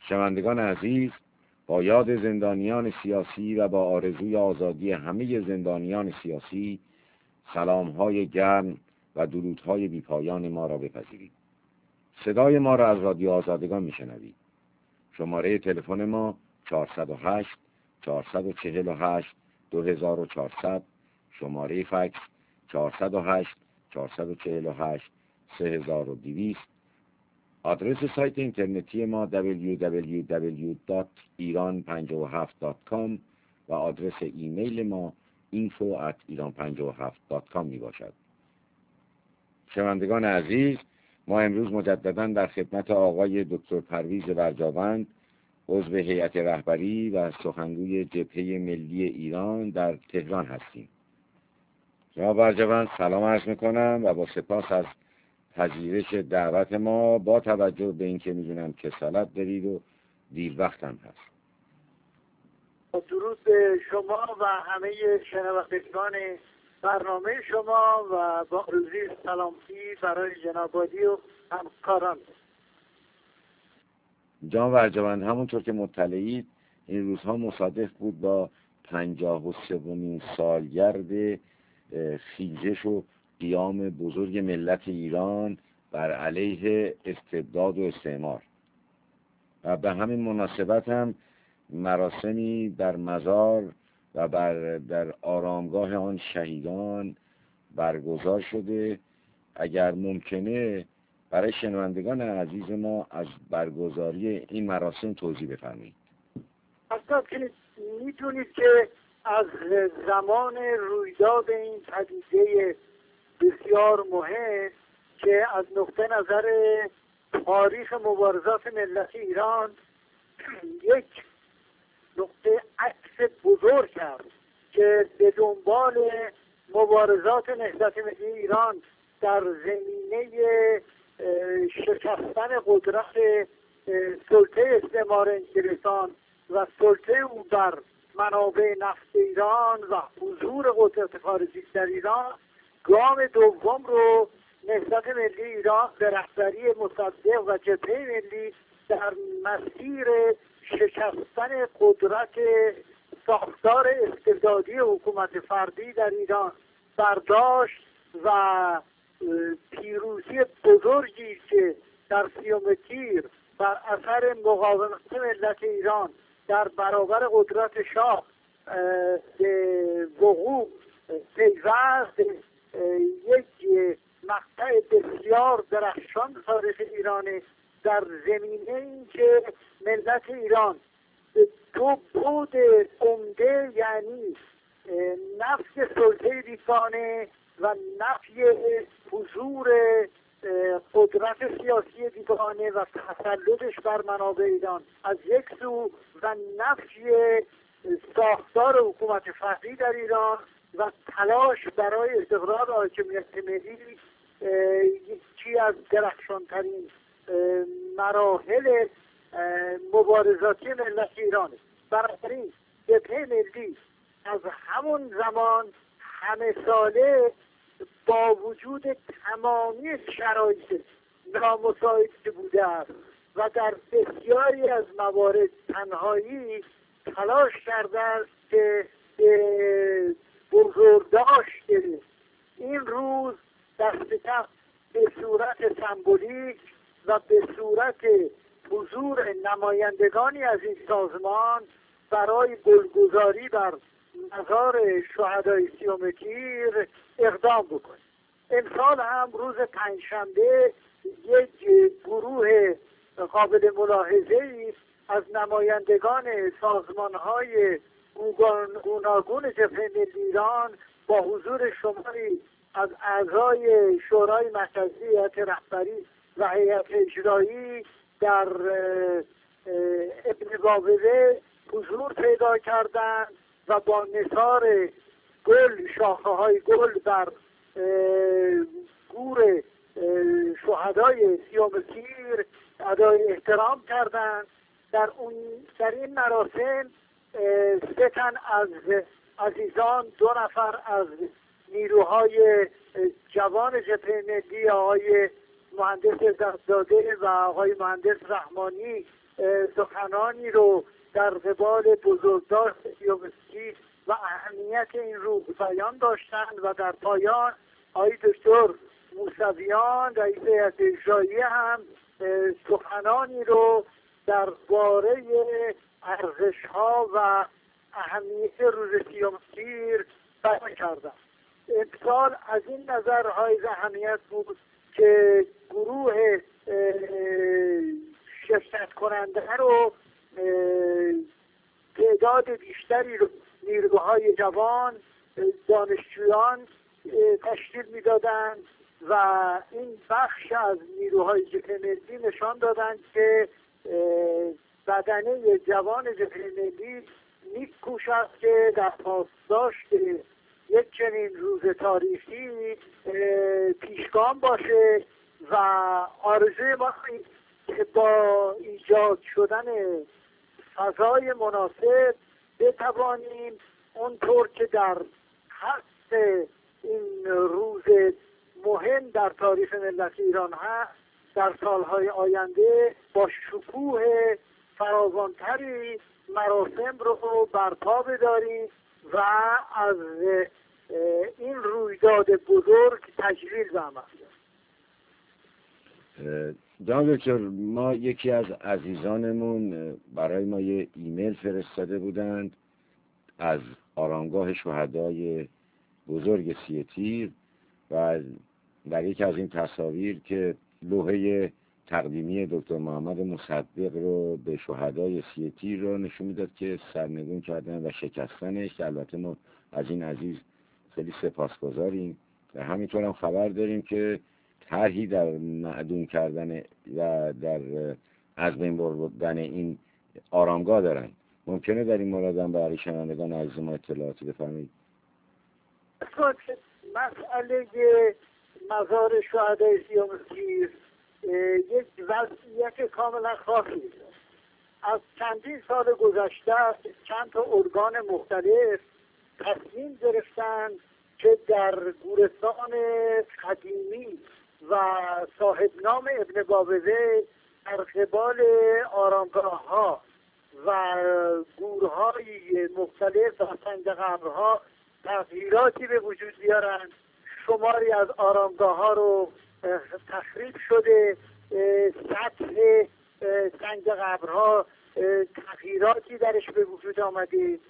شنوندگان عزیز، با یاد زندانیان سیاسی و با آرزوی آزادی همه زندانیان سیاسی، سلام‌های گرم و درودهای بی‌پایان ما را بپذیرید. صدای ما را از رادیو آزادگان میشنوید. شماره تلفن ما 408 448 2400، شماره فکس 408 448 3200. آدرس سایت اینترنتی ما www.iran57.com و آدرس ایمیل ما info@iran57.com می باشد. شنوندگان عزیز، ما امروز مجددا در خدمت آقای دکتر پرویز برجاوند، عضو هیئت رهبری و سخنگوی جبهه ملی ایران در تهران هستیم. جناب برجاوند، سلام عرض میکنم و با سپاس از پذیرش دعوت ما، با توجه به اینکه میدونم کسالت دارید و دیر وقت هم هست. درود به شما و همه شنوندگان برنامه شما و با آرزوی سلامتی برای جناب عالی و همکاران. جناب برجاوند، همونطور که مطلعید این روزها مصادف بود با 53مین سالگرد خیزش و قیام بزرگ ملت ایران بر علیه استبداد و استعمار و به همین مناسبت هم مراسمی در مزار و در آرامگاه آن شهیدان برگزار شده. اگر ممکنه برای شنوندگان عزیز ما از برگزاری این مراسم توضیح بفرمایید. اصلا که میدونید که از زمان رویداد این پدیده بسیار مهم که از نقطه نظر تاریخ مبارزات ملت ایران یک نقطه عطف بزرگ کرد که به دنبال مبارزات نهضت ملی ایران در زمینه شکستن قدرت سلطه استعمار انگلستان و سلطه او بر منابع نفت ایران و حضور قدرت خارجی در ایران، گام دوم رو نهضت ملی ایران به رهبری مصدق و جبهه ملی در مسیر شکستن قدرت ساختار استبدادی حکومت فردی در ایران برداشت و پیروزی بزرگی که در 30 تیر بر اثر مقاومت ملت ایران در برابر قدرت شاه به وقوع پیوست، یک مقطع بسیار درخشان تاریخ ایران در زمینه این که ملت ایران به دو بود عمده، یعنی نفی سلطه بیگانه و نفی حضور قدرت سیاسی بیگانه و تسلطش بر منابع ایران از یک سو و نفی ساختار حکومت فردی در ایران و تلاش برای استقرار حاکمیت ملی، یکی از درخشانترین مراحل مبارزاتی ملت ایران است. بنابراین جبهه ملی از همون زمان همه ساله با وجود تمامی شرایط نامساعد بوده است و در بسیاری از موارد تنهایی تلاش کرده است که بزرگداشت این روز دست کم به صورت سمبولیک و به صورت حضور نمایندگانی از این سازمان برای گلگذاری بر مزار شهدای 30 تیر اقدام بکنیم. امسال هم روز پنجشنبه یک گروه قابل ملاحظه‌ای از نمایندگان سازمان‌های گوناگون جبهه ملی ایران با حضور شماری از اعضای شورای مرکزی، هیئت رهبری و هیئت اجرایی در ابن بابوه حضور پیدا کردند و با نثار گل، شاخه های گل بر گور شهدای 30 تیر ادای احترام کردند. در این مراسم 3 تن از عزیزان، 2 نفر از نیروهای جوان جبهه ملی، آقای مهندس دست‌داده و آقای مهندس رحمانی سخنانی رو در قبال بزرگداشت سیومسکی و اهمیت این روز بیان داشتند و در پایان آقای دکتر موسویان رئیس هیئت اجراییه هم سخنانی رو درباره ارزش‌ها و اهمیت روز سیومسیر بیان کردند. امسال از این نظر حائز اهمیت بود که گروه شرکت کننده رو تعداد بیشتری رو نیروهای جوان دانشجویان تشکیل میدادند و این بخش از نیروهای جبهه ملی نشان دادند که بدنه جوان جبهه ملی می‌کوشد که در پاسداشت یک چنین روز تاریخی پیشگام باشه و آرزوی ما که با ایجاد شدن فضای مناسب بتوانیم اونطور که در حق این روز مهم در تاریخ ملت ایران هست در سالهای آینده با شکوه فراوانتری مراسم رو برپا بداریم و از این رویداد بزرگ تجلیل به عمل بیاریم. جناب دکتر، ما یکی از عزیزانمون برای ما یه ایمیل فرستاده بودند از آرامگاه شهدای بزرگ سی تیر و در یکی از این تصاویر که لوحه تقدیمی دکتر محمد مصدق رو به شهدای سی تیر رو نشون میداد که سرنگون کردن و شکستنش، که البته ما از این عزیز خیلی سپاسگزاریم و همینطور هم خبر داریم که طرحی در معدوم کردن و در از بین بردن این آرامگاه دارن. ممکنه در این مورد هم برای شنوندگان عزیز ما اطلاعاتی بفرمایید؟ مسئله مزار شهدای سیومسیر یک وضعیت کاملا خاصی از چندین سال گذشته چند تا ارگان مختلف تصمیم گرفتند که در گورستان قدیمی و صاحب نام ابن بابزه در قبال آرامگاه ها و گورهای مختلف و سنگ قبرها تغییراتی به وجود بیارند. شماری از آرامگاه ها رو تخریب شده، سطح سنگ قبرها تغییراتی درش به وجود آمده.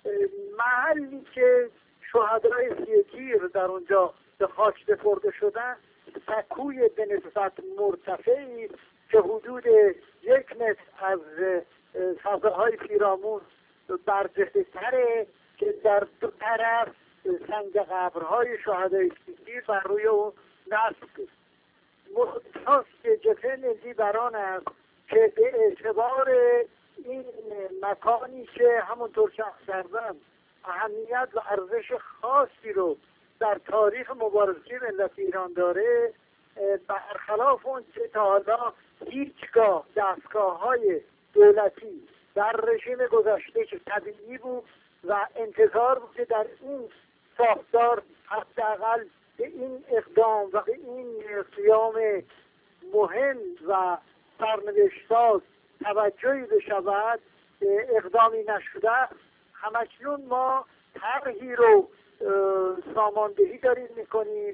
محلی که شهدای سی تیر در اونجا به خاک سپرده شدن سکوی به نسبت مرتفعی که حدود 1 متر از فضاهای پیرامون برجسته تره که در دو طرف سنگ قبرهای شهدای سی تیر بر روی اون نصب مختص که جبهه ملی بران است که به اعتبار این مکانی که همونطور که کردم اهمیت و ارزش خاصی رو در تاریخ مبارزه ملت ایران داره، برخلاف اون که تا حالا هیچگاه دستگاه‌های دولتی در رژیم گذشته که طبیعی بود و انتظار بود که در این ساختار حداقل به این اقدام و به این قیام مهم و سرنوشت‌ساز توجهی بشود، اقدامی نشده. همکنون ما طرحی رو ساماندهی داریم میکنیم،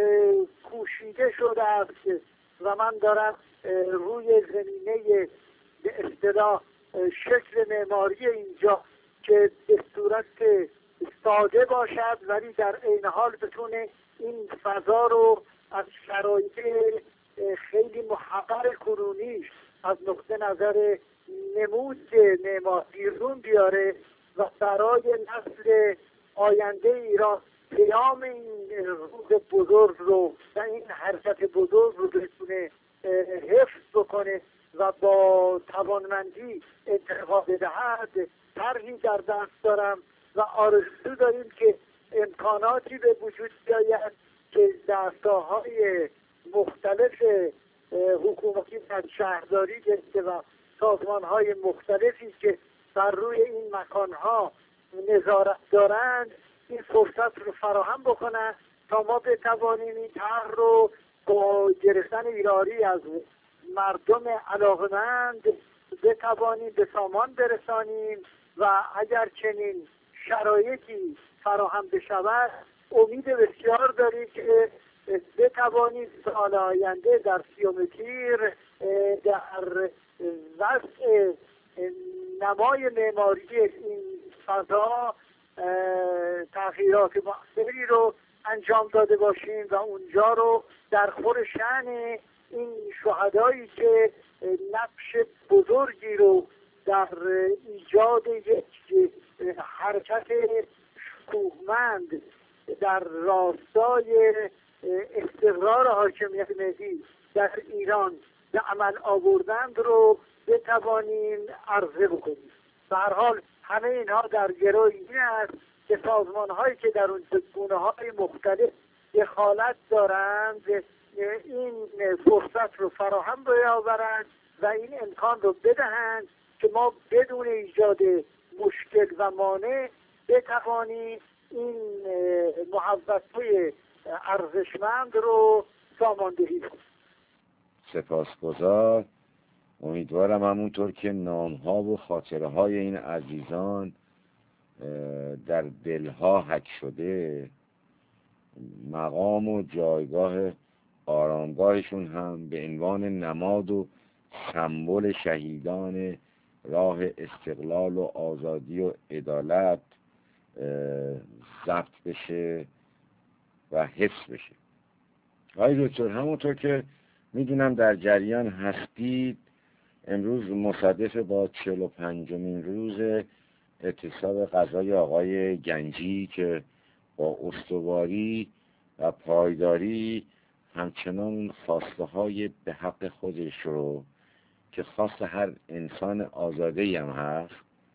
کوشیده شده است و من دارم روی زمینه به اصطلاح شکل معماری اینجا که به صورت ساده باشد ولی در عین حال بتونه این فضا رو از شرایط خیلی محقر کنونیش از نقطه نظر نمود معمار بیرون بیاره و برای نسل آینده ایران پیام این روز بزرگ رو و این حرکت بزرگ رو بتونه حفظ بکنه و با توانمندی انتقال بدهد. طرحی در دست دارم و آرزو داریم که امکاناتی به وجود بیاید که دستگاه‌های مختلف حکومتی و شهرداری گرفته و سازمان‌های مختلفی که بر روی این مکان‌ها نظارت دارند این فرصت رو فراهم بکنند تا ما بتوانیم این طرح رو با گرفتن ایرانی از مردم علاقمند بتوانیم به سامان برسانیم و اگر چنین شرایطی فراهم بشود امید بسیار داریم که بتوانیم سال آینده در 30 تیر در وضع نمای معماری این فضا تغییرات مؤثری رو انجام داده باشیم و اونجا رو در خور شأن این شهدایی که نقش بزرگی رو در ایجاد یک حرکت شکوهمند در راستای استقرار حاکمیت ملی در ایران به عمل آوردند رو بتوانیم عرضه بکنیم. به هر حال همه اینها در گروه این است که سازمان‌هایی که در اون گونه‌های مختلف دخالت دارند این فرصت رو فراهم بیاورند و این امکان رو بدهند که ما بدون ایجاد مشکل و مانع بتوانیم این محوطه ارزشمند رو ساماندهی کنیم. سپاسگزار. امیدوارم همونطور که نام‌ها و خاطره‌های این عزیزان در دلها حک شده، مقام و جایگاه آرامگاهشون هم به عنوان نماد و سمبل شهیدان راه استقلال و آزادی و عدالت ضبط بشه و حفظ بشه. آقای دکتر، همونطور که میدونم در جریان هستید، امروز مصادف با 45مین روز اعتصاب غذای آقای گنجی که با استواری و پایداری همچنان خواسته های به حق خودش رو که خواست هر انسان آزاده‌ای هم هست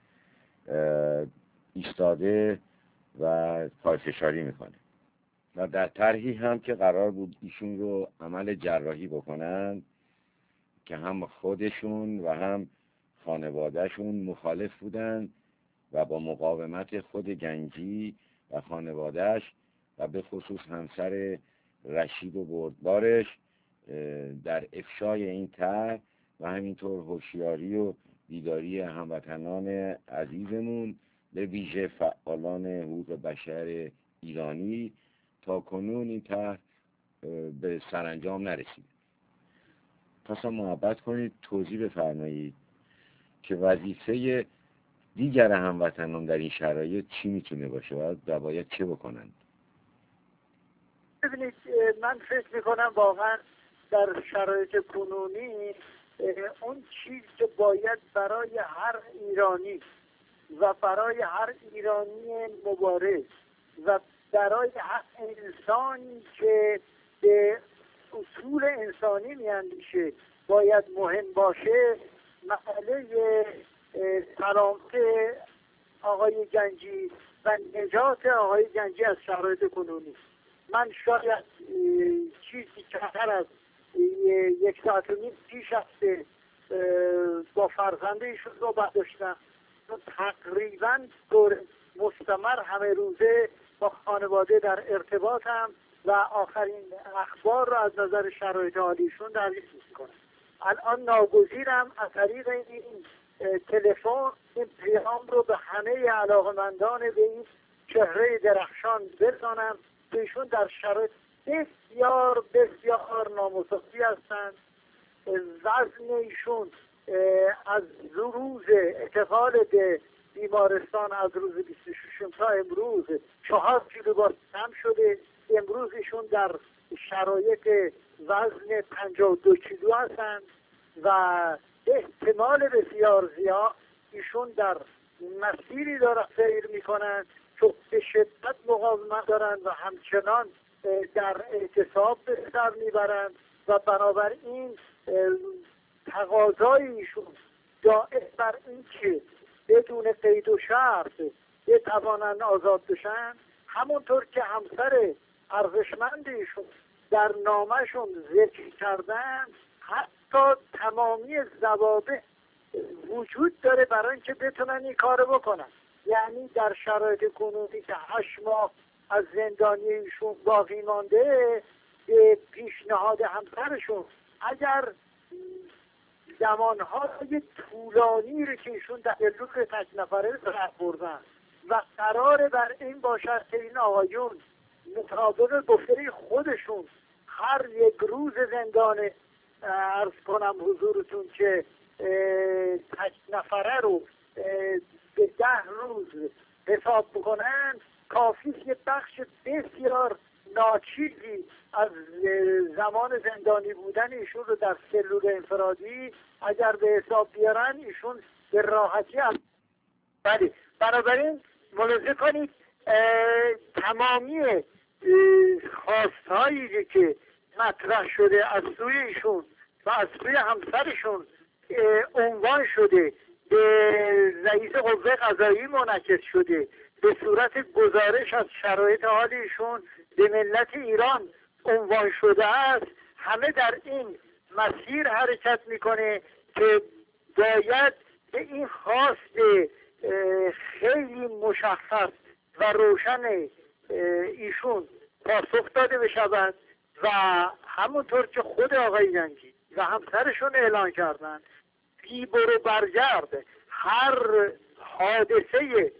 ایستاده و پایفشاری میکنه و در طرحی هم که قرار بود ایشون رو عمل جراحی بکنن که هم خودشون و هم خانوادهشون مخالف بودن و با مقاومت خود گنجی و خانوادهش و به خصوص همسر رشید و بردبارش در افشای این طرح و همینطور هوشیاری و بیداری هموطنان عزیزمون به ویژه فعالان حقوق بشر ایرانی تا کنون این طرح به سرانجام نرسید. پس محبت کنید توضیح بفرمایید که وظیفه دیگر هموطنان در این شرایط چی میتونه باشه و باید چه بکنند؟ ببینید، من فکر میکنم واقعا در شرایط کنونی اون چیز که باید برای هر ایرانی و برای هر ایرانی مبارز و برای هر انسانی که به اصول انسانی میاندیشه باید مهم باشه مسئله سلامت آقای گنجی و نجات آقای گنجی از شرایط کنونی. من شاید چیزی کمتر از 1.5 ساعت پیش هسته با فرزنده ایشون صحبت داشتم. تقریبا طور مستمر همه روزه با خانواده در ارتباطم و آخرین اخبار رو از نظر شرایط حالیشون دریافت می‌کنم. الان ناگزیرم از طریق این تلفن این پیام رو به همه علاقمندان به این چهره درخشان برسانم که ایشون در شرایط بسیار بسیار نامساعدی هستند. وزن ایشون از روز انتقال به بیمارستان از روز 26 تا امروز 4 کیلو باز کم شده. امروز ایشون در شرایط وزن 52 کیلو هستند و احتمال بسیار زیاد ایشون در مسیری دارن سیر میکنن که به شدت مقاومت دارن و همچنان در اعتصاب به سر میبرند و بنابراین تقاضای ایشون دائم بر این که بدون قید و شرط بتوانند آزاد بشن، همونطور که همسر ارزشمند ایشون در نامشون ذکر کردن حتی تمامی ضوابط وجود داره برای اینکه بتونن این کارو بکنن. یعنی در شرایط کنونی که 8 ماه از زندانی ایشون باقی مانده به پیشنهاد همسرشون اگر زمانهای طولانی رو که ایشون در لوک تک نفره سر بردن و قرار بر این باشد که این آقایون مطابق گفته خودشون هر یک روز زندان عرض کنم حضورتون که تک نفره رو به 10 روز حساب بکنن، کافی یه بخش بسیار ناچیزی از زمان زندانی بودن ایشون رو در سلول انفرادی اگر به حساب بیارن ایشون به راحتی بله. بنابراین ملاحظه کنید تمامی خواستهایی که مطرح شده از سوی ایشون و از سوی همسرشون عنوان شده، به رئیس قوه قضاییه منعکس شده، به صورت گزارش از شرایط حال ایشون به ملت ایران عنوان شده است، همه در این مسیر حرکت میکنه که باید به این خواست خیلی مشخص و روشن ایشون پاسخ داده بشود و همونطور که خود آقای جنگی و همسرشون اعلان کردن بی برو برگرد هر حادثه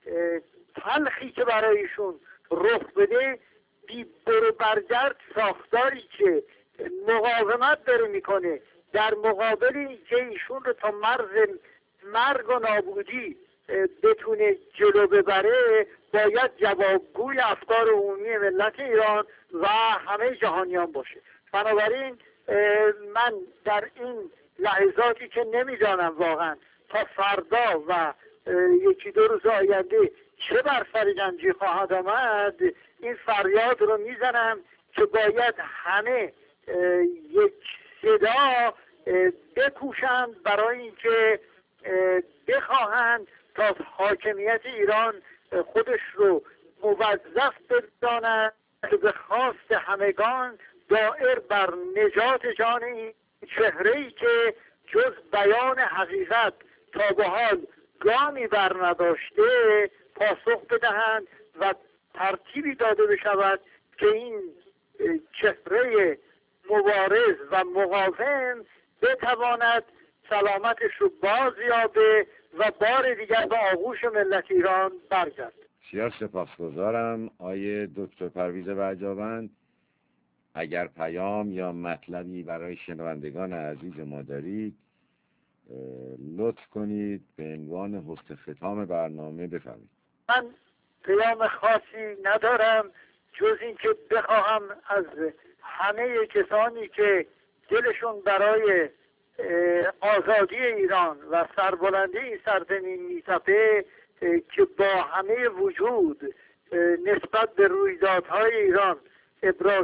تلخی که برایشون رخ بده، بی برو برگرد ساختاری که مقاومت داره میکنه در مقابل اینکه ایشون رو تا مرز مرگ و نابودی بتونه جلو ببره، باید جوابگوی افکار عمومی ملت ایران و همه جهانیان باشه. بنابراین من در این لحظاتی که نمیدانم واقعا تا فردا و 1-2 روز آینده چه بر سر گنجی خواهد آمد، این فریاد رو میزنم که باید همه یک صدا بکوشند برای اینکه بخواهند تا حاکمیت ایران خودش رو موظف بداند که به خواست همگان دائر بر نجات جان این چهره‌ای که جز بیان حقیقت تا به حال گامی بر نداشته پاسخ بدهند و ترتیبی داده بشود که این چهره مبارز و مقاوم بتواند سلامتش رو باز یابه و بار دیگر به آغوش ملت ایران برگرد. بسیار سپاسگزارم آیه دکتر پرویز برجاوند. اگر پیام یا مطلبی برای شنوندگان عزیز ما دارید لطف کنید به عنوان حسن ختام برنامه بفرمایید. من پیام خاصی ندارم جز این که بخواهم از همه کسانی که دلشون برای آزادی ایران و سربلندی این سرزمین میتپه که با همه وجود نسبت به رویدادهای ایران ابراز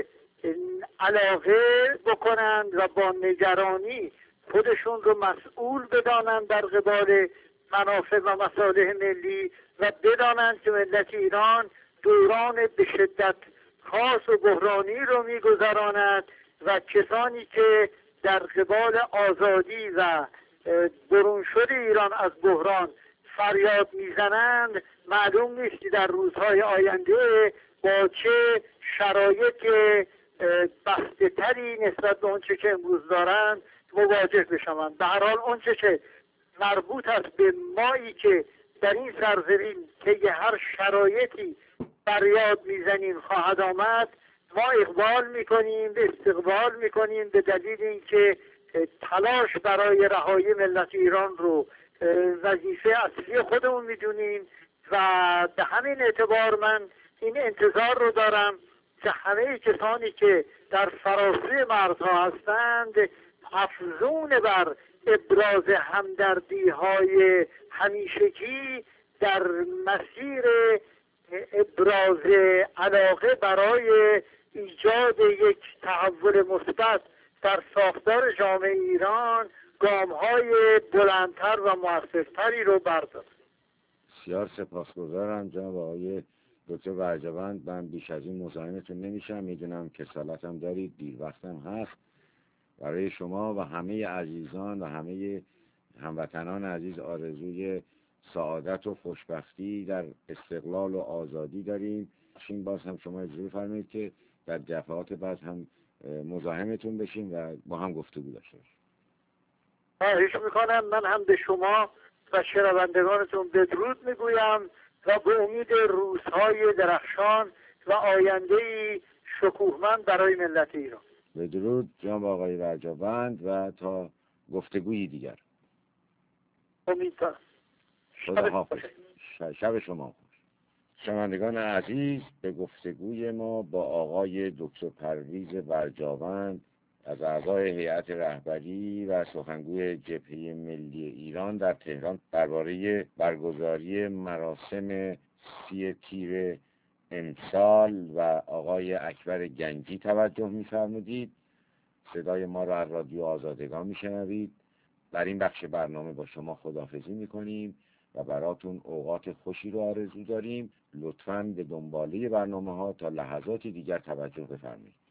علاقه بکنند و با نگرانی خودشون رو مسئول بدانند در قبال منافع و مصالح ملی و بدانند که ملت ایران دوران به شدت خاص و بحرانی رو میگذراند و کسانی که در قبال آزادی و برون شد ایران از بحران فریاد میزنند معلوم نیست که در روزهای آینده با چه شرایط بسته تری نسبت به اونچه که امروز دارند مواجه بشوند. به هر حال اونچه که مربوط است به مایی که در این سرزمین که هر شرایطی فریاد میزنیم خواهد آمد، ما اقبال میکنیم، استقبال میکنیم به دلیل اینکه تلاش برای رهایی ملت ایران رو وظیفه اصلی خودمون میدونیم و به همین اعتبار من این انتظار رو دارم که همه کسانی که در فراسوی مرزها هستند افزون بر ابراز همدردی های همیشگی در مسیر ابراز علاقه برای ایجاد یک تحول مثبت در ساختار جامعه ایران گام‌های بلندتر و موثرتری رو بردارد. بسیار سپاسگزارم جناب آقای دکتر برجاوند. من بیش از این مزاحمتون نمیشم، میدونم کسالتم دارید، دیر وقتم هست. برای شما و همه عزیزان و همه هموطنان عزیز آرزوی سعادت و خوشبختی در استقلال و آزادی داریم. باز هم شما اجازه فرمایید که در دفعات بعد هم مزاحمتون بشیم و با هم گفتگو داشته باشیم. خواهش میکنم. من هم به شما و شنوندگانتون بدرود میگویم و به امید روزهای درخشان و آینده‌ای شکوهمند برای ملت ایران. بدرود جناب آقای برجاوند و تا گفتگویی دیگر. امیدوارم. خداحافظ. شب شما خوش. شنوندگان عزیز، به گفتگوی ما با آقای دکتر پرویز برجاوند از اعضای هیئت رهبری و سخنگوی جبهه ملی ایران در تهران درباره برگزاری مراسم 30 تیر امسال و آقای اکبر گنجی توجه می‌فرمودید. صدای ما را از رادیو آزادگان میشنوید. در این بخش برنامه با شما خداحافظی میکنیم و براتون اوقات خوشی رو آرزو داریم. لطفاً به دنباله برنامه ها تا لحظاتی دیگر توجه بفرمایید.